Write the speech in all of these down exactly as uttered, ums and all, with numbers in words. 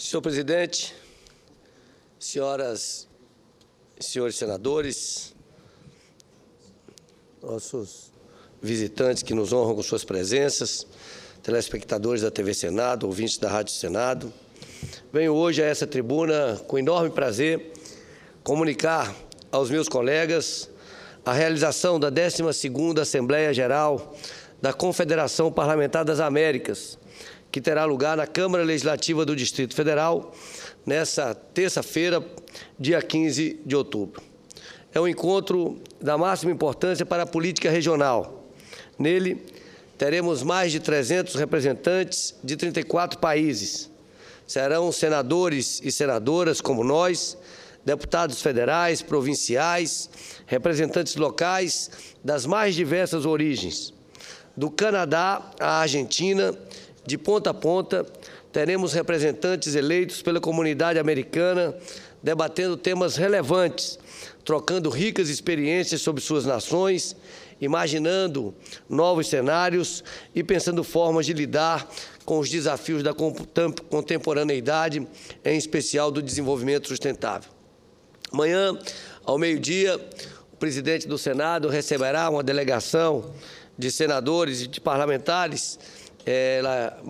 Senhor presidente, senhoras e senhores senadores, nossos visitantes que nos honram com suas presenças, telespectadores da T V Senado, ouvintes da Rádio Senado, venho hoje a essa tribuna com enorme prazer comunicar aos meus colegas a realização da décima segunda Assembleia Geral da Confederação Parlamentar das Américas, que terá lugar na Câmara Legislativa do Distrito Federal, nessa terça-feira, dia quinze de outubro. É um encontro da máxima importância para a política regional. Nele, teremos mais de trezentos representantes de trinta e quatro países. Serão senadores e senadoras como nós, deputados federais, provinciais, representantes locais das mais diversas origens. Do Canadá à Argentina, de ponta a ponta, teremos representantes eleitos pela comunidade americana, debatendo temas relevantes, trocando ricas experiências sobre suas nações, imaginando novos cenários e pensando formas de lidar com os desafios da contemporaneidade, em especial do desenvolvimento sustentável. Amanhã, ao meio-dia, o presidente do Senado receberá uma delegação de senadores e de parlamentares É,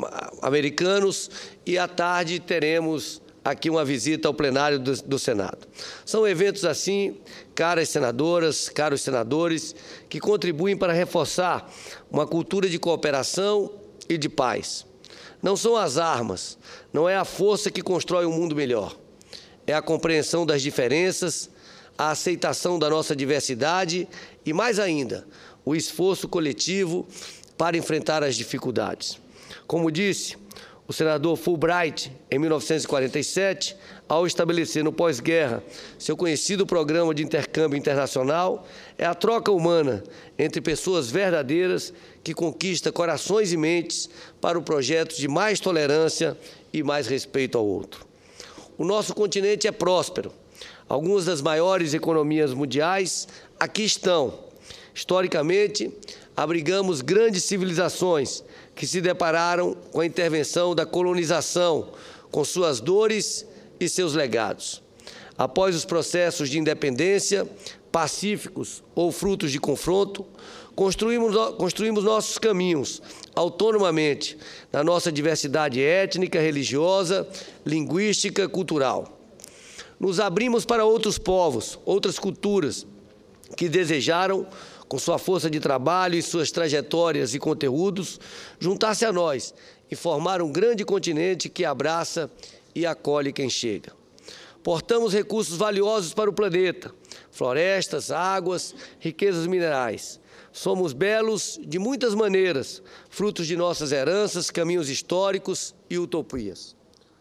americanos, e à tarde teremos aqui uma visita ao plenário do, do Senado. São eventos assim, caras senadoras, caros senadores, que contribuem para reforçar uma cultura de cooperação e de paz. Não são as armas, não é a força que constrói um mundo melhor. É a compreensão das diferenças, a aceitação da nossa diversidade e, mais ainda, o esforço coletivo para enfrentar as dificuldades. Como disse o senador Fulbright, em mil novecentos e quarenta e sete, ao estabelecer no pós-guerra seu conhecido programa de intercâmbio internacional, é a troca humana entre pessoas verdadeiras que conquista corações e mentes para o projeto de mais tolerância e mais respeito ao outro. O nosso continente é próspero. Algumas das maiores economias mundiais aqui estão. Historicamente, abrigamos grandes civilizações que se depararam com a intervenção da colonização, com suas dores e seus legados. Após os processos de independência, pacíficos ou frutos de confronto, construímos, construímos nossos caminhos autonomamente, na nossa diversidade étnica, religiosa, linguística, cultural. Nos abrimos para outros povos, outras culturas, que desejaram, com sua força de trabalho e suas trajetórias e conteúdos, juntar-se a nós e formar um grande continente que abraça e acolhe quem chega. Portamos recursos valiosos para o planeta, florestas, águas, riquezas minerais. Somos belos de muitas maneiras, frutos de nossas heranças, caminhos históricos e utopias.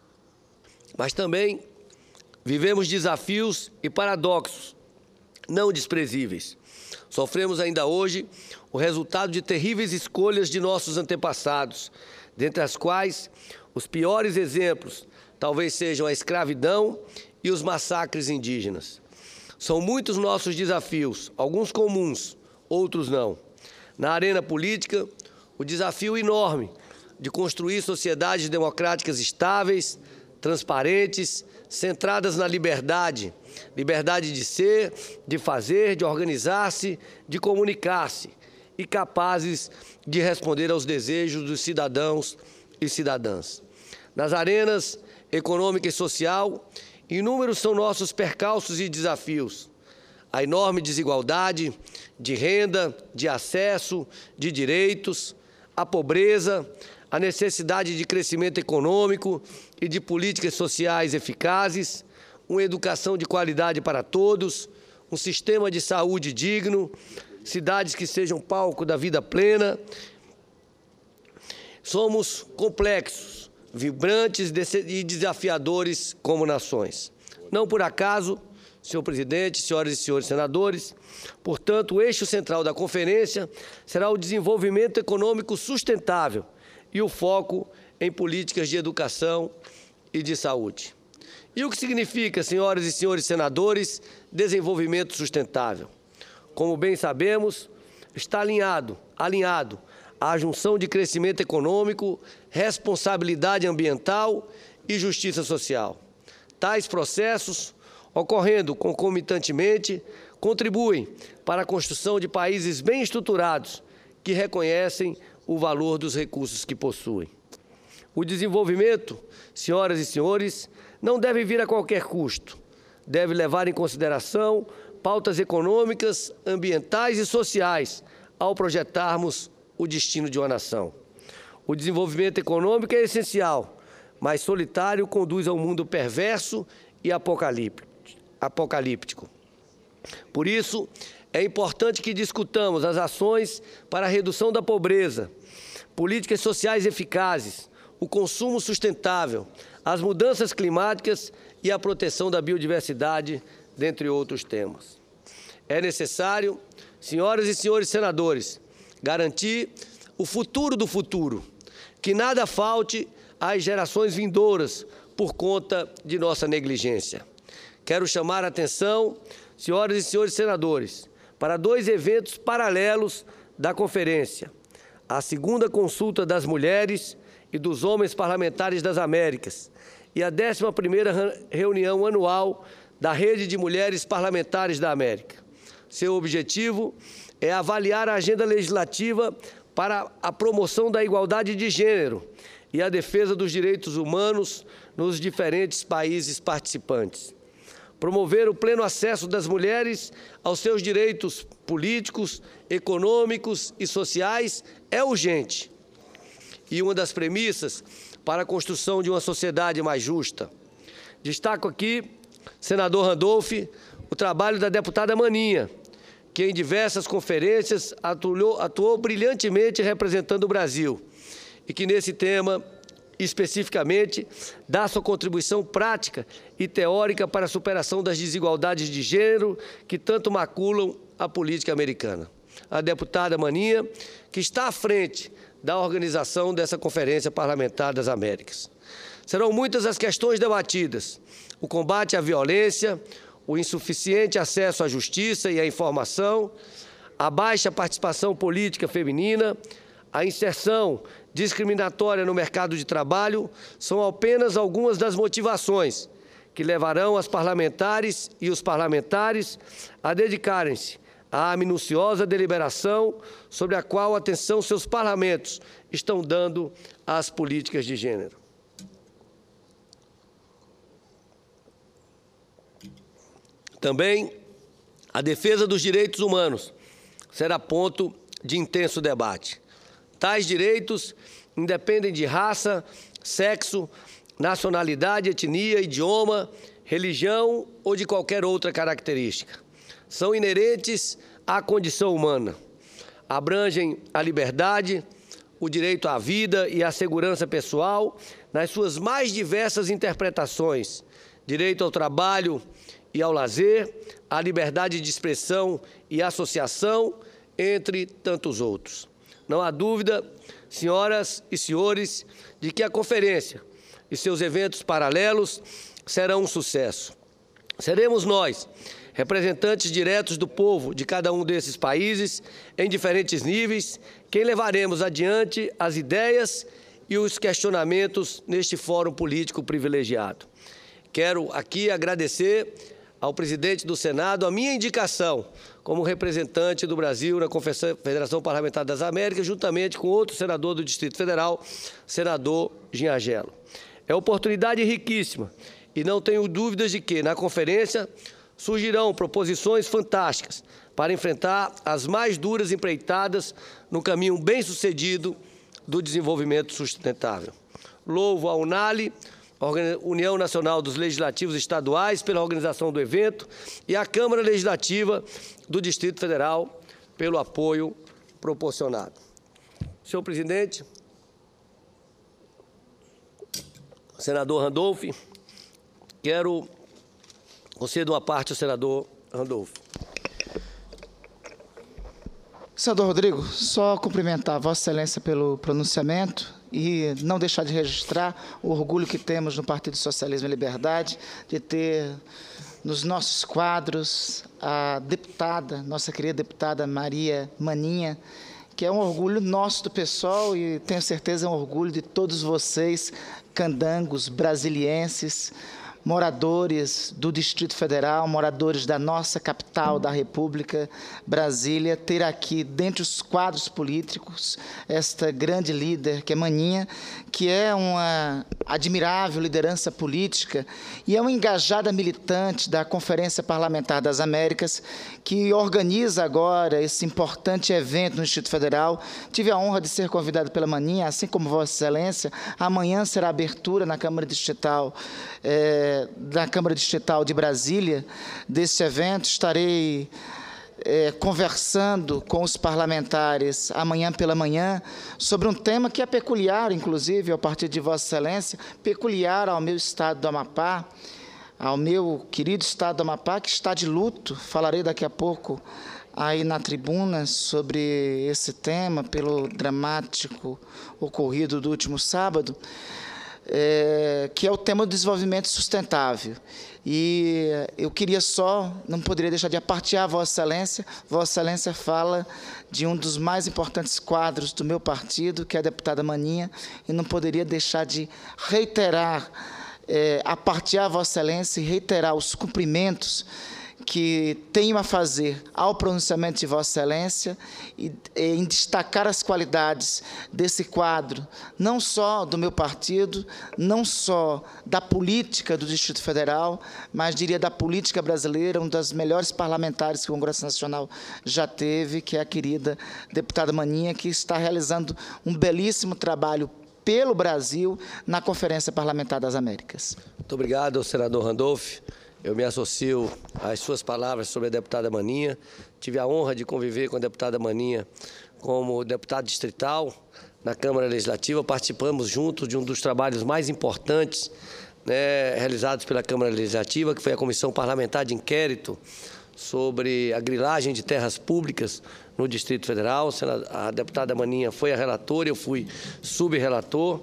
Mas também vivemos desafios e paradoxos não desprezíveis. Sofremos ainda hoje o resultado de terríveis escolhas de nossos antepassados, dentre as quais os piores exemplos talvez sejam a escravidão e os massacres indígenas. São muitos nossos desafios, alguns comuns, outros não. Na arena política, o desafio enorme de construir sociedades democráticas estáveis, transparentes, centradas na liberdade, liberdade de ser, de fazer, de organizar-se, de comunicar-se e capazes de responder aos desejos dos cidadãos e cidadãs. Nas arenas econômica e social, inúmeros são nossos percalços e desafios. A enorme desigualdade de renda, de acesso, de direitos, a pobreza, a necessidade de crescimento econômico e de políticas sociais eficazes, uma educação de qualidade para todos, um sistema de saúde digno, cidades que sejam palco da vida plena. Somos complexos, vibrantes e desafiadores como nações. Não por acaso, senhor presidente, senhoras e senhores senadores, portanto, o eixo central da conferência será o desenvolvimento econômico sustentável e o foco em políticas de educação e de saúde. E o que significa, senhoras e senhores senadores, desenvolvimento sustentável? Como bem sabemos, está alinhado, alinhado à junção de crescimento econômico, responsabilidade ambiental e justiça social. Tais processos, ocorrendo concomitantemente, contribuem para a construção de países bem estruturados que reconhecem o valor dos recursos que possuem. O desenvolvimento, senhoras e senhores, não deve vir a qualquer custo. Deve levar em consideração pautas econômicas, ambientais e sociais ao projetarmos o destino de uma nação. O desenvolvimento econômico é essencial, mas solitário conduz a um mundo perverso e apocalíptico. Por isso, é importante que discutamos as ações para a redução da pobreza, políticas sociais eficazes, o consumo sustentável, as mudanças climáticas e a proteção da biodiversidade, dentre outros temas. É necessário, senhoras e senhores senadores, garantir o futuro do futuro, que nada falte às gerações vindouras por conta de nossa negligência. Quero chamar a atenção, senhoras e senhores senadores, para dois eventos paralelos da conferência: a segunda consulta das mulheres e dos homens parlamentares das Américas e a décima primeira reunião anual da Rede de Mulheres Parlamentares da América. Seu objetivo é avaliar a agenda legislativa para a promoção da igualdade de gênero e a defesa dos direitos humanos nos diferentes países participantes. Promover o pleno acesso das mulheres aos seus direitos políticos, econômicos e sociais é urgente e uma das premissas para a construção de uma sociedade mais justa. Destaco aqui, senador Randolph, o trabalho da deputada Maninha, que em diversas conferências atuou, atuou brilhantemente representando o Brasil e que nesse tema, especificamente, dá sua contribuição prática e teórica para a superação das desigualdades de gênero que tanto maculam a política americana. A deputada Maninha, que está à frente da organização dessa Conferência Parlamentar das Américas. Serão muitas as questões debatidas: o combate à violência, o insuficiente acesso à justiça e à informação, a baixa participação política feminina, a inserção discriminatória no mercado de trabalho são apenas algumas das motivações que levarão as parlamentares e os parlamentares a dedicarem-se à minuciosa deliberação sobre a qual atenção seus parlamentos estão dando às políticas de gênero. Também a defesa dos direitos humanos será ponto de intenso debate. Tais direitos independem de raça, sexo, nacionalidade, etnia, idioma, religião ou de qualquer outra característica. São inerentes à condição humana. Abrangem a liberdade, o direito à vida e à segurança pessoal nas suas mais diversas interpretações: direito ao trabalho e ao lazer, a liberdade de expressão e associação, entre tantos outros. Não há dúvida, senhoras e senhores, de que a conferência e seus eventos paralelos serão um sucesso. Seremos nós, representantes diretos do povo de cada um desses países, em diferentes níveis, quem levaremos adiante as ideias e os questionamentos neste fórum político privilegiado. Quero aqui agradecer ao presidente do Senado a minha indicação como representante do Brasil na Confederação Parlamentar das Américas, juntamente com outro senador do Distrito Federal, senador Ginhagelo. É oportunidade riquíssima e não tenho dúvidas de que, na conferência, surgirão proposições fantásticas para enfrentar as mais duras empreitadas no caminho bem-sucedido do desenvolvimento sustentável. Louvo a UNALE, União Nacional dos Legislativos Estaduais, pela organização do evento, e a Câmara Legislativa do Distrito Federal pelo apoio proporcionado. Senhor presidente, senador Randolph, quero conceder uma parte ao senador Randolph. Senador Rodrigo, só cumprimentar Vossa Excelência pelo pronunciamento e não deixar de registrar o orgulho que temos no Partido Socialismo e Liberdade de ter nos nossos quadros a deputada, nossa querida deputada Maria Maninha, que é um orgulho nosso do pessoal e tenho certeza é um orgulho de todos vocês, candangos, brasilienses, moradores do Distrito Federal, moradores da nossa capital, da República, Brasília, ter aqui, dentre os quadros políticos, esta grande líder, que é Maninha, que é uma admirável liderança política e é uma engajada militante da Conferência Parlamentar das Américas, que organiza agora esse importante evento no Distrito Federal. Tive a honra de ser convidado pela Maninha, assim como Vossa Excelência. Amanhã será a abertura na Câmara Distrital, é, da Câmara Distrital de Brasília, desse evento. Estarei é, conversando com os parlamentares amanhã pela manhã sobre um tema que é peculiar, inclusive, ao partido de Vossa Excelência, peculiar ao meu estado do Amapá, ao meu querido estado do Amapá, que está de luto. Falarei daqui a pouco aí na tribuna sobre esse tema, pelo dramático ocorrido do último sábado, É, que é o tema do desenvolvimento sustentável. E eu queria só, não poderia deixar de apartear a Vossa Excelência. Vossa Excelência fala de um dos mais importantes quadros do meu partido, que é a deputada Maninha, e não poderia deixar de reiterar, é, apartear a Vossa Excelência e reiterar os cumprimentos que tenho a fazer ao pronunciamento de Vossa Excelência e em destacar as qualidades desse quadro, não só do meu partido, não só da política do Distrito Federal, mas diria da política brasileira, uma das melhores parlamentares que o Congresso Nacional já teve, que é a querida deputada Maninha, que está realizando um belíssimo trabalho pelo Brasil na Conferência Parlamentar das Américas. Muito obrigado, senador Randolph. Eu me associo às suas palavras sobre a deputada Maninha. Tive a honra de conviver com a deputada Maninha como deputado distrital na Câmara Legislativa. Participamos juntos de um dos trabalhos mais importantes, né, realizados pela Câmara Legislativa, que foi a Comissão Parlamentar de Inquérito sobre a grilagem de terras públicas no Distrito Federal. A deputada Maninha foi a relatora, eu fui subrelator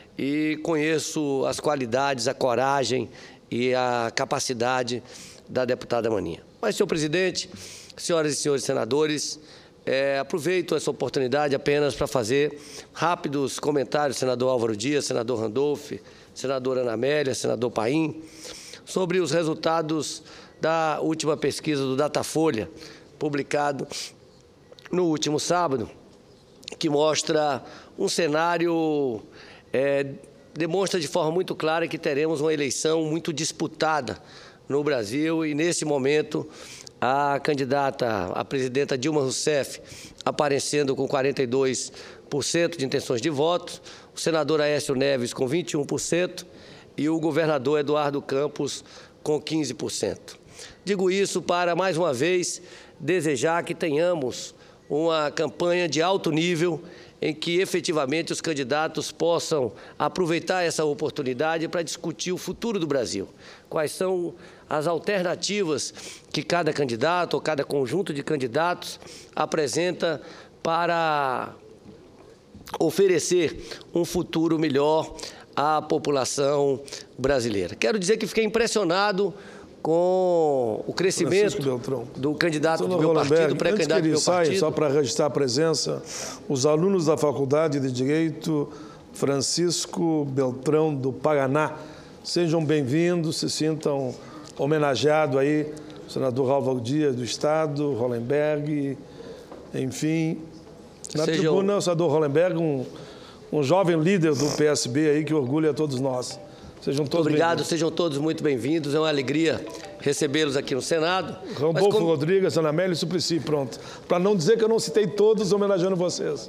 e conheço as qualidades, a coragem e a capacidade da deputada Maninha. Mas, senhor presidente, senhoras e senhores senadores, é, aproveito essa oportunidade apenas para fazer rápidos comentários, senador Álvaro Dias, senador Randolph, senadora Ana Amélia, senador Paim, sobre os resultados da última pesquisa do Datafolha, publicado no último sábado, que mostra um cenário é, demonstra de forma muito clara que teremos uma eleição muito disputada no Brasil e, nesse momento, a candidata, a presidenta Dilma Rousseff, aparecendo com quarenta e dois por cento de intenções de voto, o senador Aécio Neves com vinte e um por cento e o governador Eduardo Campos com quinze por cento. Digo isso para, mais uma vez, desejar que tenhamos uma campanha de alto nível em que efetivamente os candidatos possam aproveitar essa oportunidade para discutir o futuro do Brasil. Quais são as alternativas que cada candidato ou cada conjunto de candidatos apresenta para oferecer um futuro melhor à população brasileira. Quero dizer que fiquei impressionado com o crescimento do candidato do meu partido, pré-candidato do meu partido. Só para registrar a presença, os alunos da Faculdade de Direito Francisco Beltrão do Paraná, sejam bem-vindos, se sintam homenageados aí, o senador Álvaro Dias do Estado, Hollenberg, enfim. Na sejam... tribuna, o senador Hollenberg, um, um jovem líder do P S B aí que orgulha a todos nós. Sejam todos Obrigado, sejam todos muito bem-vindos. É uma alegria recebê-los aqui no Senado. Randolph como... Rodrigues, Ana Amélia e Suplicy, pronto. Para não dizer que eu não citei todos, homenageando vocês.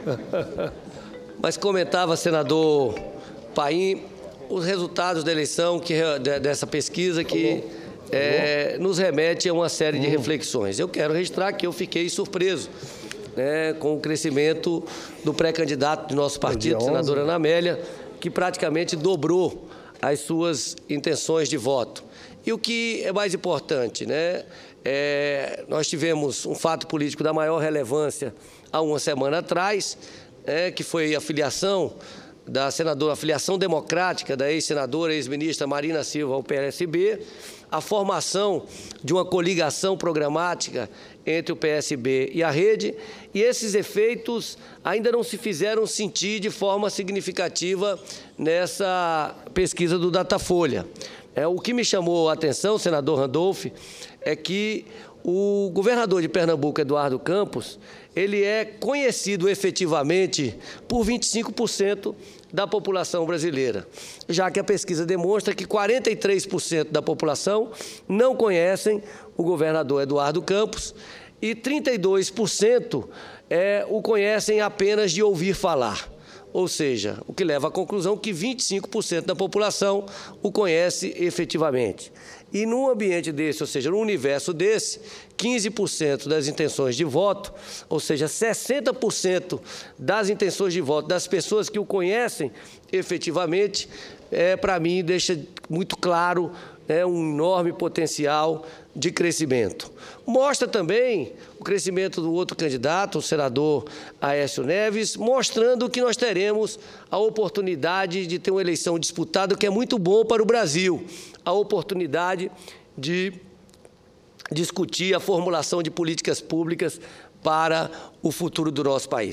Mas comentava, senador Paim, os resultados da eleição, que, dessa pesquisa que é, nos remete a uma série de hum. reflexões. Eu quero registrar que eu fiquei surpreso, né, com o crescimento do pré-candidato do nosso partido, senadora Ana Amélia, que praticamente dobrou as suas intenções de voto. E o que é mais importante, né? É, nós tivemos um fato político da maior relevância há uma semana atrás, é, que foi a filiação da senadora, a filiação democrática da ex-senadora, ex-ministra Marina Silva ao P S B, a formação de uma coligação programática entre o P S B e a Rede, e esses efeitos ainda não se fizeram sentir de forma significativa nessa pesquisa do Datafolha. É, o que me chamou a atenção, senador Randolph, é que o governador de Pernambuco, Eduardo Campos, ele é conhecido efetivamente por vinte e cinco por cento da população brasileira, já que a pesquisa demonstra que quarenta e três por cento da população não conhecem o governador Eduardo Campos e trinta e dois por cento é, o conhecem apenas de ouvir falar. Ou seja, o que leva à conclusão que vinte e cinco por cento da população o conhece efetivamente. E num ambiente desse, ou seja, num universo desse, quinze por cento das intenções de voto, ou seja, sessenta por cento das intenções de voto das pessoas que o conhecem efetivamente, é, para mim, deixa muito claro é, um enorme potencial de crescimento. Mostra também o crescimento do outro candidato, o senador Aécio Neves, mostrando que nós teremos a oportunidade de ter uma eleição disputada, que é muito bom para o Brasil, a oportunidade de discutir a formulação de políticas públicas para o futuro do nosso país.